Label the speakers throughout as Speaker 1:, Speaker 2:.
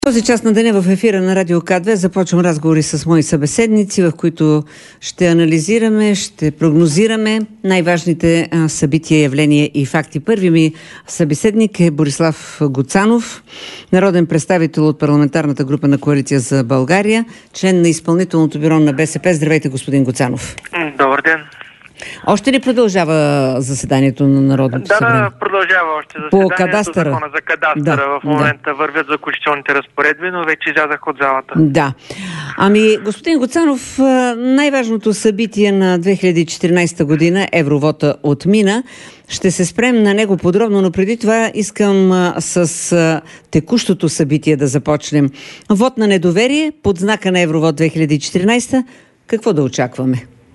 Speaker 1: Този час на деня в ефира на Радио К2 започвам разговори с мои събеседници, в които ще анализираме, ще прогнозираме най-важните събития, явления и факти. Първи ми събеседник е Борислав Гуцанов, народен представител от парламентарната група на Коалиция за България, член на изпълнителното бюро на БСП. Здравейте, господин Гуцанов.
Speaker 2: Добър ден.
Speaker 1: Още ли продължава заседанието на Народното събрание?
Speaker 2: Да, продължава още заседанието.
Speaker 1: По кадастъра.
Speaker 2: Закона за кадастъра. В момента вървят заключителните разпоредби, но вече излязах от залата.
Speaker 1: Да. Ами, господин Гуцанов, най-важното събитие на 2014 година, Евровота, отмина. Ще се спрем на него подробно, но преди това искам с текущото събитие да започнем. Вот на недоверие под знака на Евровот 2014. Какво да очакваме?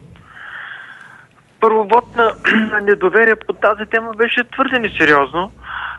Speaker 2: Първо, вот на недоверие по тази тема беше твърде несериозно.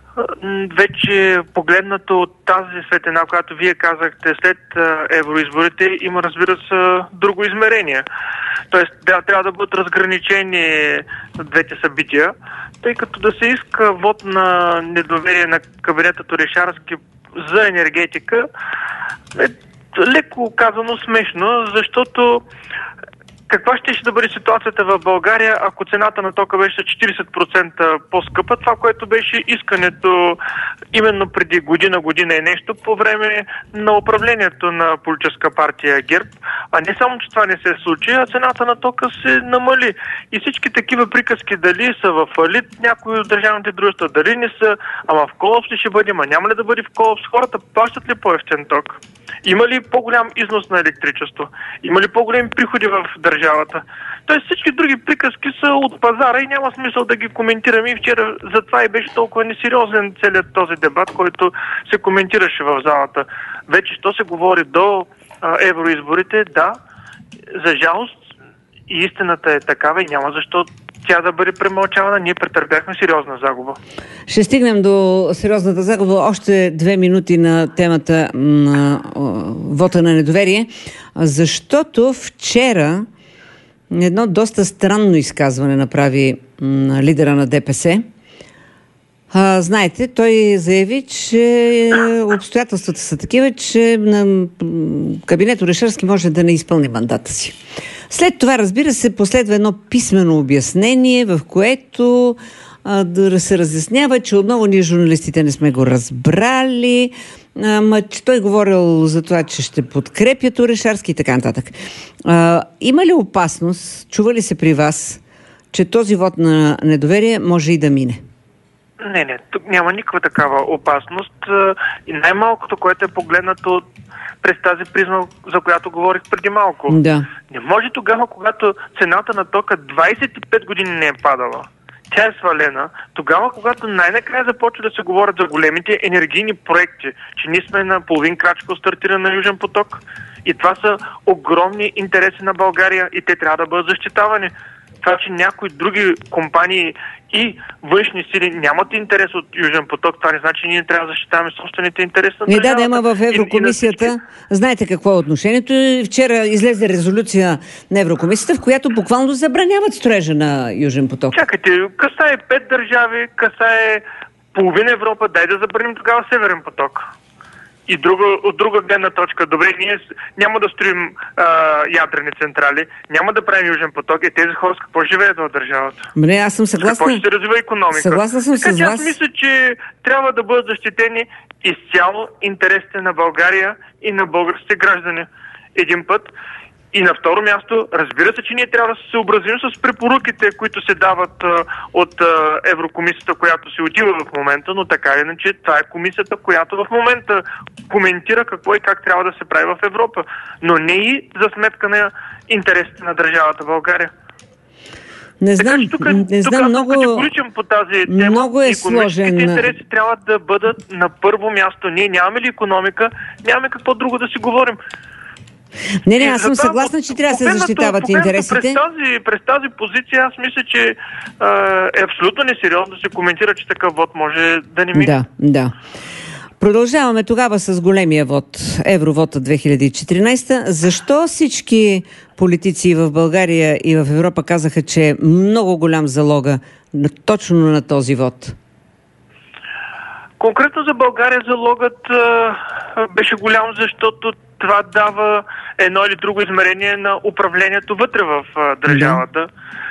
Speaker 2: Вече погледнато от тази светлина, която вие казахте след евроизборите, има, разбира се, друго измерение. Тоест, трябва да бъдат разграничени двете събития, тъй като да се иска вот на недоверие на кабинетът Орешарски за енергетика е леко казано смешно, защото каква ще да бъде ситуацията в България, ако цената на тока беше 40% по-скъпа? Това, което беше искането именно преди година и нещо по време на управлението на политическа партия ГЕРБ. А не само, че това не се случи, а цената на тока се намали. И всички такива приказки, дали са в фалит някои от държавните дружества, дали не са, ама в колапс ли ще бъде, ама няма ли да бъде в колапс, хората плащат ли по-евтин ток? Има ли по-голям износ на електричество? Има ли по-големи приходи в държавата? Тоест всички други приказки са от пазара и няма смисъл да ги коментираме. И вчера затова и беше толкова несериозен целият този дебат, който се коментираше в залата. Вече що се говори до евроизборите, да, за жалост и истината е такава и няма защо тя да бъде премълчавана. Ние претърпяхме сериозна загуба.
Speaker 1: Ще стигнем до сериозната загуба. Още 2 минути на темата на вота на недоверие, защото вчера едно доста странно изказване направи лидера на ДПС. Знаете, той заяви, че обстоятелствата са такива, че кабинет Орешарски може да не изпълни мандата си. След това, разбира се, последва едно писмено обяснение, в което се разяснява, че отново ние журналистите не сме го разбрали, че той говорил за това, че ще подкрепят Орешарски и така нататък. Има ли опасност, чува ли се при вас, че този вот на недоверие може и да мине?
Speaker 2: Не, тук няма никаква такава опасност. И най-малкото, което е погледнато през тази призма, за която говорих преди малко.
Speaker 1: Да.
Speaker 2: Не може тогава, когато цената на тока 25 години не е падала, тя е свалена, тогава, когато най-накрая започва да се говорят за големите енергийни проекти, че ние сме на половин крачка от стартиране на Южен поток и това са огромни интереси на България и те трябва да бъдат защитавани. Това, че някои други компании и външни сили нямат интерес от Южен поток, това не значи, че ние трябва да защитаваме собствените интереси на държавата.
Speaker 1: Да, има в Еврокомисията. Знаете какво е отношението. Вчера излезе резолюция на Еврокомисията, в която буквално забраняват строежа на Южен поток.
Speaker 2: Чакайте, касае 5 държави, касае половина Европа, дай да забраним тогава Северен поток. И от друга гледна точка, добре, ние няма да строим ядрени централи, няма да правим Южен поток и тези хора с какво живеят в държавата?
Speaker 1: Добре, аз съм съгласна.
Speaker 2: Какво ще се развива икономика?
Speaker 1: Съгласна съм
Speaker 2: така,
Speaker 1: с вас.
Speaker 2: Аз мисля, че трябва да бъдат защитени изцяло интересите на България и на българските граждани един път. И на второ място, разбира се, че ние трябва да се съобразим с препоръките, които се дават от Еврокомисията, която се отива в момента, но така или иначе това е комисията, която в момента коментира какво и как трябва да се прави в Европа, но не и за сметка на интересите на държавата България.
Speaker 1: Не знам, много
Speaker 2: категоричен по тази тема.
Speaker 1: Много е сложен.
Speaker 2: Интереси трябва да бъдат на първо място. Ние нямаме ли икономика, нямаме какво друго да си говорим.
Speaker 1: Не, аз съм съгласна, че трябва да се защитават интересите.
Speaker 2: През тази позиция аз мисля, че е абсолютно несериозно да се коментира, че такъв вод може да не мине.
Speaker 1: Да. Продължаваме тогава с големия вод, Евровота 2014. Защо всички политици в България и в Европа казаха, че е много голям залога точно на този вод?
Speaker 2: Конкретно за България залогът беше голям, защото това дава едно или друго измерение на управлението вътре в държавата.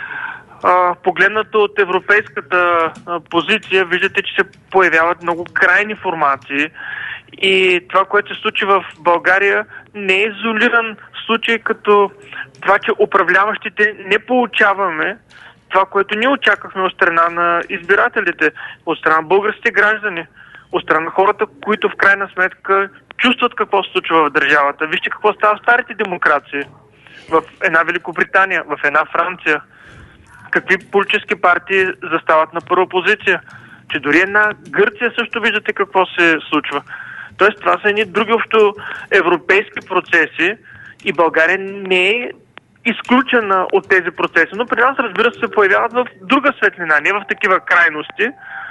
Speaker 2: Погледнато от европейската позиция, виждате, че се появяват много крайни формации и това, което се случи в България, не е изолиран случай като това, че управляващите не получаваме това, което ние очаквахме от страна на избирателите, от страна на българските граждани, от страна на хората, които в крайна сметка чувстват какво се случва в държавата. Вижте какво става в старите демокрации. В една Великобритания, в една Франция. Какви политически партии застават на първа позиция. Че дори една Гърция също виждате какво се случва. Тоест това са едни други общо европейски процеси и България не е изключена от тези процеси. Но при нас, разбира се появяват в друга светлина, не в такива крайности,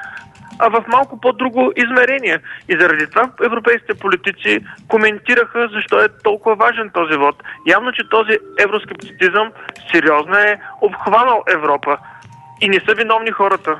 Speaker 2: а в малко по-друго измерение. И заради това европейските политици коментираха защо е толкова важен този вод. Явно, че този евроскептицизъм сериозно е обхванал Европа. И не са виновни хората.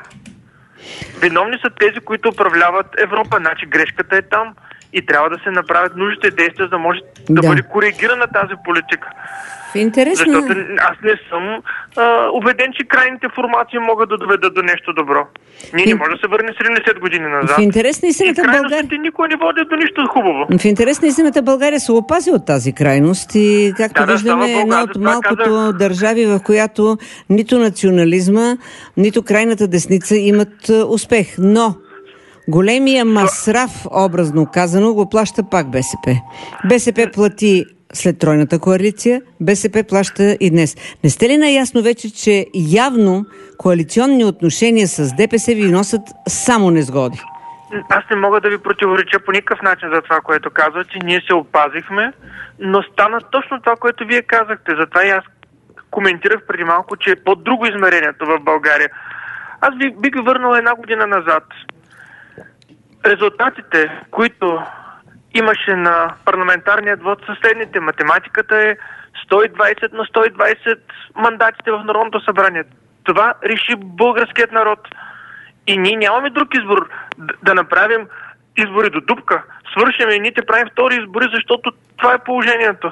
Speaker 2: Виновни са тези, които управляват Европа. Значи грешката е там и трябва да се направят нужните действия, за да може да бъде коригирана тази политика.
Speaker 1: Интересно.
Speaker 2: Защото аз не съм убеден, че крайните формации могат да доведат до нещо добро. Ние не можем да се върнем 70 години назад.
Speaker 1: В интерес на истината
Speaker 2: крайностите никога не водят до нищо хубаво.
Speaker 1: В интерес на истината България се опази от тази крайност и както виждаме една от малкото държави, в която нито национализма, нито крайната десница имат успех. Но големия масраф, образно казано, го плаща пак БСП. БСП плати след тройната коалиция, БСП плаща и днес. Не сте ли наясно вече, че явно коалиционни отношения с ДПС ви носят само незгоди?
Speaker 2: Аз не мога да ви противореча по никакъв начин за това, което казвате. Ние се опазихме, но стана точно това, което вие казахте. Затова и аз коментирах преди малко, че е по-друго измерението в България. Аз бих ви върнал една година назад. Резултатите, които имаше на парламентарният вод със следните. Математиката е 120 на 120 мандатите в Народното събрание. Това реши българският народ. И ние нямаме друг избор да направим избори до дупка. Свършим и ние правим втори избори, защото това е положението.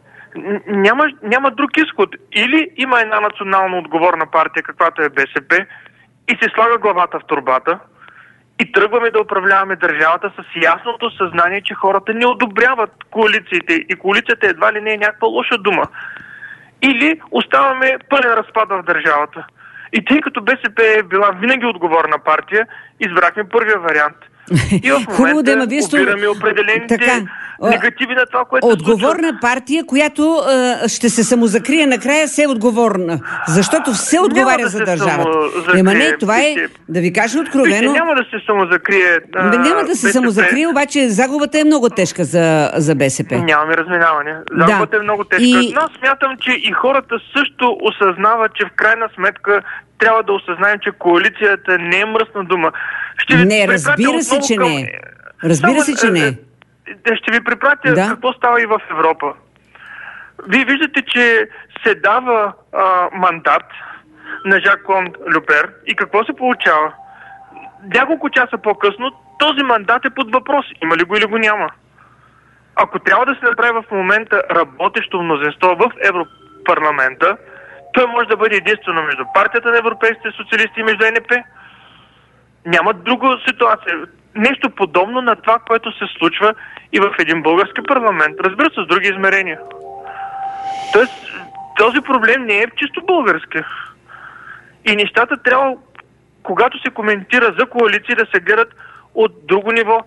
Speaker 2: Няма друг изход. Или има една национално отговорна партия, каквато е БСП, и се слага главата в торбата, и тръгваме да управляваме държавата с ясното съзнание, че хората не одобряват коалициите и коалицията едва ли не е някаква лоша дума. Или оставаме пълен разпад в държавата. И тъй като БСП е била винаги отговорна партия, избрахме първия вариант. И в момента опираме определените негативи на това, което
Speaker 1: отговорна партия, която ще се самозакрие накрая, се е отговорна. Защото все отговаря за държавата. Не, това е, да ви кажа откровено...
Speaker 2: Няма да се самозакрие
Speaker 1: няма да се самозакрие, обаче загубата е много тежка за БСП.
Speaker 2: Нямаме разминаване. Загубата е много тежка. Но смятам, че и хората също осъзнават, че в крайна сметка трябва да осъзнаем, че коалицията не е мръсна дума.
Speaker 1: Не, разбира се, че не е. Разбира се, че не е.
Speaker 2: Ще ви препратя какво става и в Европа. Вие виждате, че се дава мандат на Жан-Клод Юнкер и какво се получава? Няколко часа по-късно този мандат е под въпрос. Има ли го или го няма? Ако трябва да се направи в момента работещо мнозинство в Европарламента, той може да бъде единствено между партията на европейските социалисти и между НП. Няма друга ситуация. Нещо подобно на това, което се случва и в един български парламент. Разбира се, с други измерения. Тоест, този проблем не е чисто български. И нещата трябва, когато се коментира за коалиции, да се гледат от друго ниво.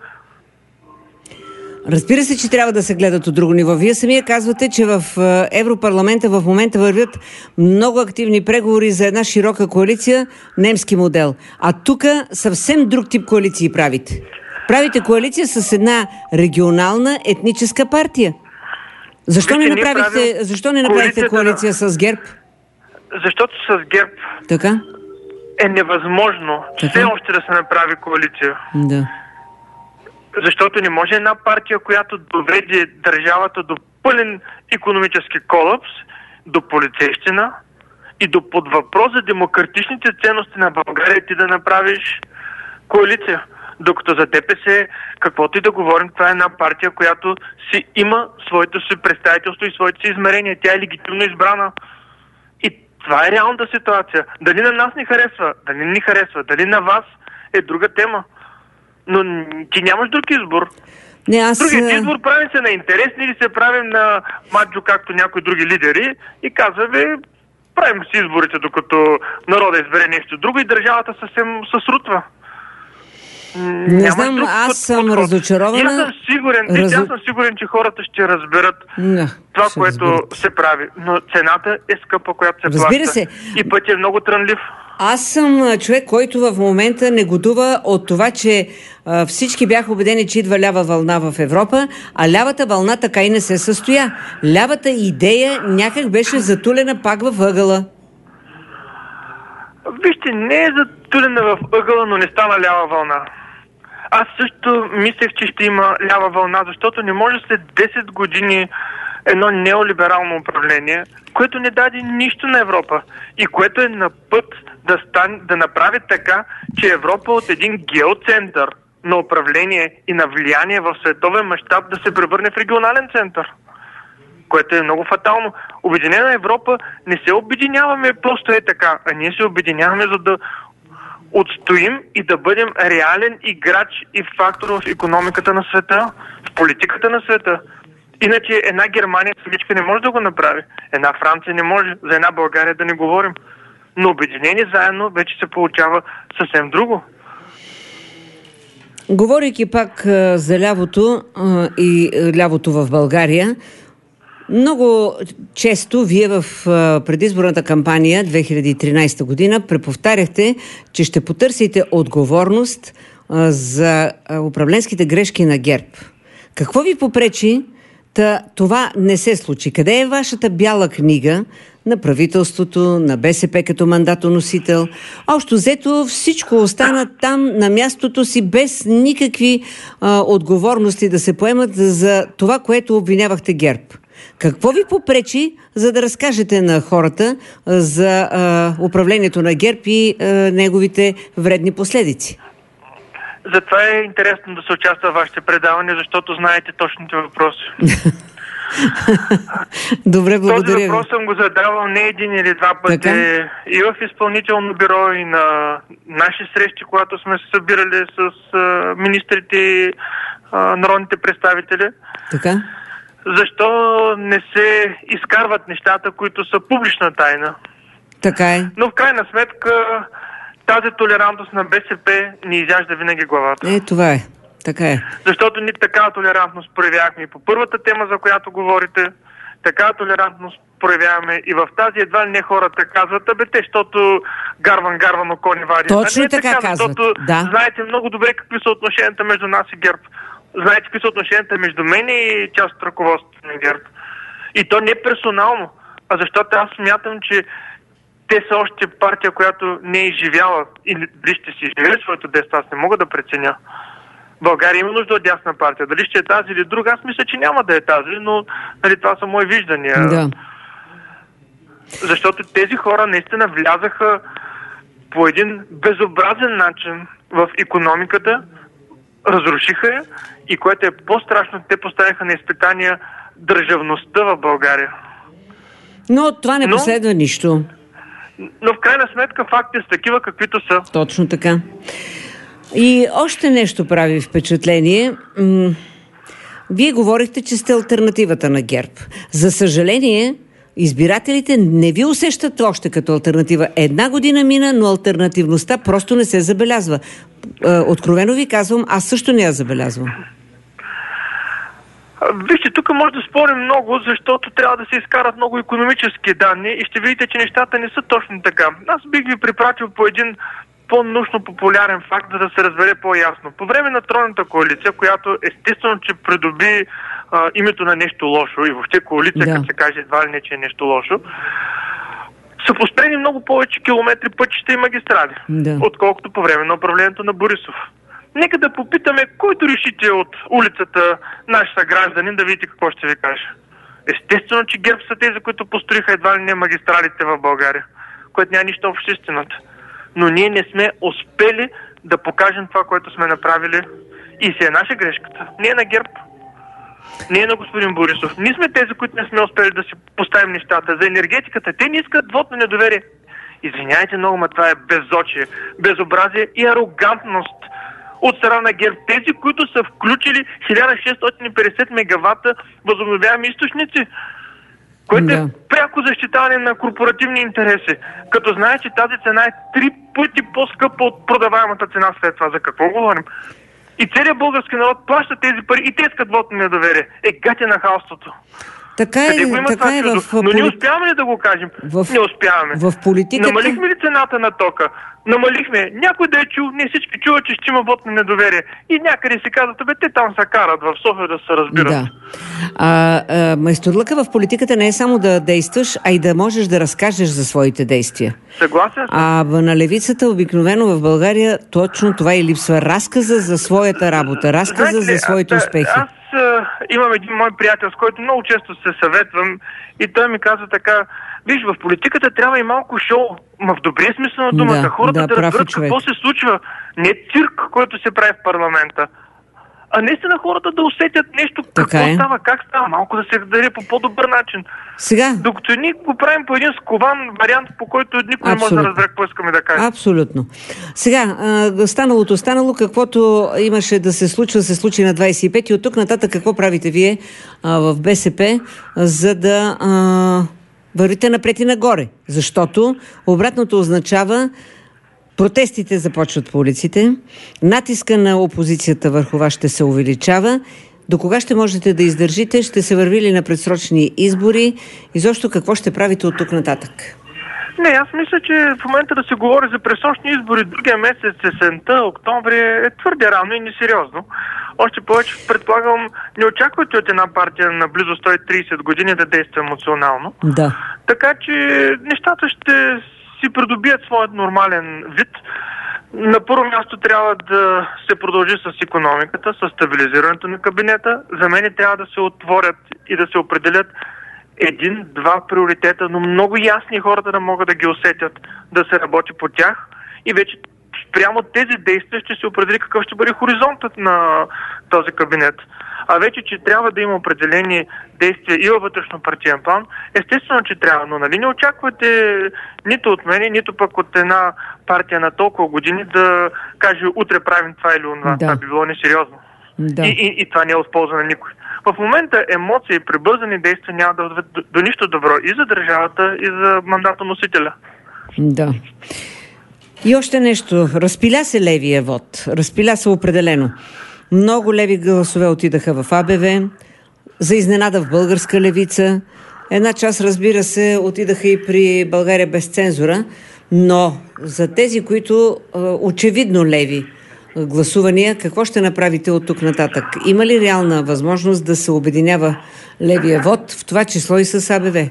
Speaker 1: Разбира се, че трябва да се гледат от друго ниво. Вие самия казвате, че в Европарламента в момента вървят много активни преговори за една широка коалиция, немски модел. А тук съвсем друг тип коалиции правите. Правите коалиция с една регионална етническа партия. Защо не направихте коалиция с ГЕРБ?
Speaker 2: Защото с ГЕРБ е невъзможно все още да се направи коалиция.
Speaker 1: Да.
Speaker 2: Защото не може една партия, която доведе държавата до пълен икономически колапс, до полицейщина и до под въпрос за демократичните ценности на България, ти да направиш коалиция. Докато за ДПС, каквото и да говорим, това е една партия, която си има своето си представителство и своите си измерения. Тя е легитимно избрана. И това е реалната ситуация. Дали на нас ни харесва, дали не ни харесва, дали на вас е друга тема. Но ти нямаш друг избор. Другият избор прави се на интересни или се правим на маджо, както някои други лидери, и казваме, правим си изборите, докато народа избере нещо друго и държавата съвсем се срутва.
Speaker 1: Не знам, аз съм разочарована.
Speaker 2: Аз съм сигурен, че хората ще разберат това, което се прави. Но цената е скъпа, която се плаща.
Speaker 1: Се.
Speaker 2: И път е много трънлив.
Speaker 1: Аз съм човек, който в момента негодува от това, че всички бяха убедени, че идва лява вълна в Европа, а лявата вълна така и не се състоя. Лявата идея някак беше затулена пак в ъгъла.
Speaker 2: Вижте, не е затулена в ъгъла, но не стана лява вълна. Аз също мислех, че ще има лява вълна, защото не може след 10 години едно неолиберално управление, което не даде нищо на Европа и което е на път да направи така, че Европа от един геоцентър на управление и на влияние в световен мащаб да се превърне в регионален център, което е много фатално. Обединена Европа не се обединяваме просто е така, а ние се обединяваме, за да отстоим и да бъдем реален играч и фактор в икономиката на света, в политиката на света. Иначе една Германия самичка не може да го направи. Една Франция не може. За една България да не говорим. Но обединени заедно вече се получава съвсем друго.
Speaker 1: Говорейки пак за лявото и лявото в България, много често вие в предизборната кампания 2013 година преповтаряхте, че ще потърсите отговорност за управленските грешки на ГЕРБ. Какво ви попречи това не се случи? Къде е вашата бяла книга на правителството, на БСП като мандатоносител? Общо взето всичко остана там на мястото си, без никакви отговорности да се поемат за това, което обвинявахте ГЕРБ. Какво ви попречи, за да разкажете на хората за управлението на ГЕРБ и неговите вредни последици?
Speaker 2: Затова е интересно да се участва в вашите предавания, защото знаете точните въпроси.
Speaker 1: Добре, благодаря.
Speaker 2: Този въпрос съм го задавал не един или два пъти. Така? И в изпълнително бюро, и на наши срещи, когато сме се събирали с министрите и народните представители.
Speaker 1: Така?
Speaker 2: Защо не се изкарват нещата, които са публична тайна?
Speaker 1: Така е.
Speaker 2: Но в крайна сметка тази толерантност на БСП ни изяжда винаги главата.
Speaker 1: Това е. Така е.
Speaker 2: Защото ние такава толерантност проявявахме и по първата тема, за която говорите. Такава толерантност проявяваме и в тази. Едва ли не хората казват, защото гарван око не вади.
Speaker 1: Точно така казват.
Speaker 2: Защото знаете много добре какви са отношенията между нас и ГЕРБ. Знаете какви са отношенията между мен и част от ръководството на ГЕРБ. И то не персонално, а защото аз смятам, че те са още партия, която не е изживяла или дали ще си изживее своето детство, аз не мога да преценя. България има нужда от дясна партия. Дали ще е тази или друга, аз мисля, че няма да е тази, но това са мои виждания.
Speaker 1: Да.
Speaker 2: Защото тези хора наистина влязаха по един безобразен начин в икономиката, разрушиха я и което е по-страшно, те поставяха на изпитания държавността в България.
Speaker 1: Но това не последва нищо.
Speaker 2: Но в крайна сметка фактите са такива, каквито са.
Speaker 1: Точно така. И още нещо прави впечатление. Вие говорихте, че сте алтернативата на ГЕРБ. За съжаление, избирателите не ви усещат още като алтернатива. Една година мина, но алтернативността просто не се забелязва. Откровено ви казвам, аз също не я забелязвам.
Speaker 2: Вижте, тук може да спорим много, защото трябва да се изкарат много икономически данни и ще видите, че нещата не са точно така. Аз бих ви препратил по един по-научно популярен факт, за да се разбере по-ясно. По време на Тройната коалиция, която естествено, че придоби името на нещо лошо и въобще коалиция, като се каже едва ли не, че е нещо лошо, са построени много повече километри пътища и магистрали, отколкото по време на управлението на Борисов. Нека да попитаме, който решите от улицата наш съгражданин, да видите какво ще ви каже. Естествено, че ГЕРБ са тези, които построиха едва ли не магистралите в България, което няма нищо общо с истината. Но ние не сме успели да покажем това, което сме направили и си е наша грешката. Не е на ГЕРБ, не е на господин Борисов. Ние сме тези, които не сме успели да си поставим нещата. За енергетиката те не искат вот на недоверие. Извиняйте много, но това е безочие, безобразие и арогантност от страна на ГЕРБ. Тези, които са включили 1650 мегавата възобновяеми източници, което е пряко защитаване на корпоративни интереси. Като знае, че тази цена е 3 пъти по-скъпа от продаваемата цена след това. За какво говорим? И целият български народ плаща тези пари и те искат вот на недоверие. Гати на халството.
Speaker 1: Така е,
Speaker 2: но не успяваме ли да го кажем? Не успяваме.
Speaker 1: В политиката...
Speaker 2: Намалихме ли цената на тока? Намалихме. Някой да е чул, не всички чуват, че ще има вот на недоверие. И някъде си казват, те там се карат в София да се разбират.
Speaker 1: Да. Майсторлъка в политиката не е само да действаш, а и да можеш да разкажеш за своите действия.
Speaker 2: Съгласен съм.
Speaker 1: На левицата обикновено в България точно това и липсва. Разказа за своята работа, разказа за своите успехи.
Speaker 2: Имам един мой приятел, с който много често се съветвам и той ми казва така: виж, в политиката трябва и малко шоу, в добрия смисъл на думата. Хората да разберат какво се случва. Не цирк, който се прави в парламента, а наистина хората да усетят нещо, какво става, как става, малко да се даде по по-добър начин.
Speaker 1: Сега...
Speaker 2: Докато ние го правим по един скован вариант, по който никой не може да разбере какво искаме да кажем.
Speaker 1: Абсолютно. Сега, станало, каквото имаше да се случи на 25-ти. От тук нататък какво правите вие в БСП, за да вървите напред и нагоре? Защото обратното означава протестите започват по улиците, натиска на опозицията върху вас ще се увеличава. До кога ще можете да издържите? Ще се върви ли на предсрочни избори? Изобщо какво ще правите от тук нататък?
Speaker 2: Не, аз мисля, че в момента да се говори за предсрочни избори другия месец, есента, октомври е твърде рано и несериозно. Още повече, предполагам, не очаквате от една партия на близо 130 години да действа емоционално.
Speaker 1: Да.
Speaker 2: Така че нещата ще си придобият своят нормален вид. На първо място трябва да се продължи с икономиката, с стабилизирането на кабинета. За мен трябва да се отворят и да се определят един-два приоритета, но много ясни хората да могат да ги усетят, да се работи по тях и вече прямо тези действия ще се определи какъв ще бъде хоризонтът на този кабинет. А вече, че трябва да има определени действия и във вътрешно-партиен план, естествено, че трябва, но нали не очаквате нито от мене, нито пък от една партия на толкова години да каже утре правим това или онова.
Speaker 1: Да.
Speaker 2: Това би било несериозно.
Speaker 1: Да.
Speaker 2: И това не е от полза на никой. В момента емоции и прибързани действия няма да доведат до нищо добро и за държавата, и за мандатоносителя.
Speaker 1: Да. И още нещо. Разпиля се левия вод. Разпиля се определено. Много леви гласове отидаха в АБВ, за изненада в българска левица. Една част, разбира се, отидаха и при България без цензура, но за тези, които очевидно леви гласувания, какво ще направите от тук нататък? Има ли реална възможност да се обединява левия вод, в това число и с АБВ?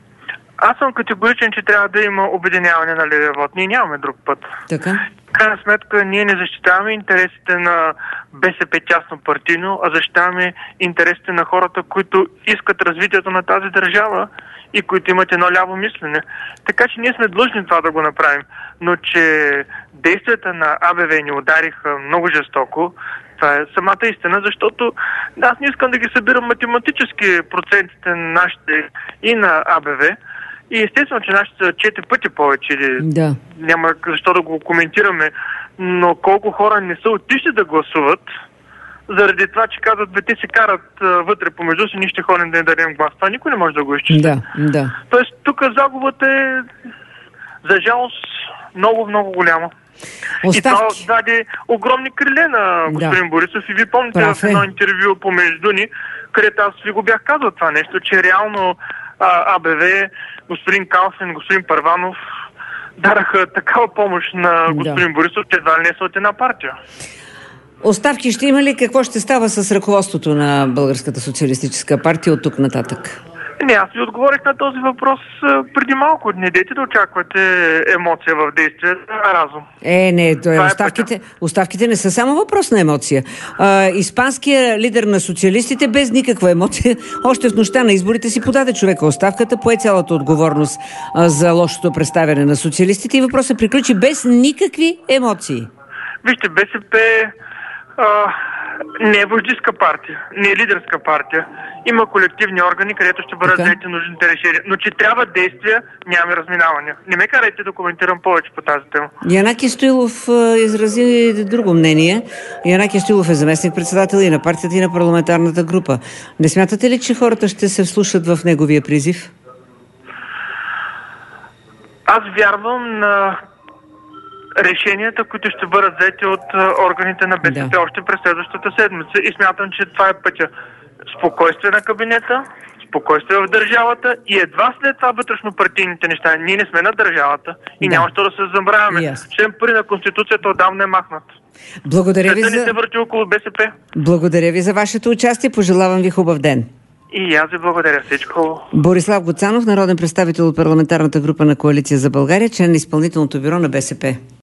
Speaker 2: Аз съм категоричен, че трябва да има обединяване на левия вод. Ние нямаме друг път.
Speaker 1: Така?
Speaker 2: В крайна сметка, ние не защитаваме интересите на БСП тясно партийно, а защитаваме интересите на хората, които искат развитието на тази държава и които имат едно ляво мислене. Така че ние сме длъжни това да го направим. Но че действията на АБВ ни удариха много жестоко, това е самата истина, защото аз не искам да ги събирам математически процентите на нашите и на АБВ. И естествено, че нашите са 4 пъти повече.
Speaker 1: Да.
Speaker 2: Няма защо да го коментираме. Но колко хора не са отишли да гласуват, заради това, че казват, те се карат вътре помежду си, ние ще ходим да не дадем глас. Това никой не може да го изчисли.
Speaker 1: Да.
Speaker 2: Тоест, тук загубата е, за жалост, много, много голяма. И това даде огромни криле на господин Борисов. И ви помните в едно интервю помежду ни, където аз ви го бях казал това нещо, че реално АБВ, господин Калфин, господин Първанов дараха такава помощ на господин Борисов, че едва ли не са от една партия.
Speaker 1: Оставки ще има ли? Какво ще става с ръководството на Българската социалистическа партия от тук нататък?
Speaker 2: Не, аз ви отговорих на този въпрос преди малко. Не дейте да очаквате емоция в действие, а разум.
Speaker 1: Не, оставките не са само въпрос на емоция. Испанският лидер на социалистите без никаква емоция, още в нощта на изборите си подаде човека оставката, пое цялата отговорност за лошото представяне на социалистите и въпросът приключи без никакви емоции.
Speaker 2: Вижте, БСП не е вождистка партия, не е лидерска партия. Има колективни органи, където ще бъдат взети нужните решения. Но че трябва действия, нямаме разминавания. Не ме карайте да коментирам повече по тази тема.
Speaker 1: Янаки Стоилов изрази друго мнение. Янаки Стоилов е заместник-председател и на партията, и на парламентарната група. Не смятате ли, че хората ще се вслушат в неговия призив?
Speaker 2: Аз вярвам на решенията, които ще бъдат взети от органите на БСП още през следващата седмица, и смятам, че това е пътя. Спокойствие на кабинета, спокойствие в държавата и едва след това вътрешнопартийните неща. Ние не сме на държавата и няма що да се забравяме. Член 1 на Конституцията отдавна е махнат.
Speaker 1: Благодаря ви
Speaker 2: не се върти около БСП.
Speaker 1: Благодаря ви за вашето участие. Пожелавам ви хубав ден.
Speaker 2: И аз ви благодаря. Всичко.
Speaker 1: Борислав Гуцанов, народен представител от парламентарната група на Коалиция за България, член на изпълнителното бюро на БСП.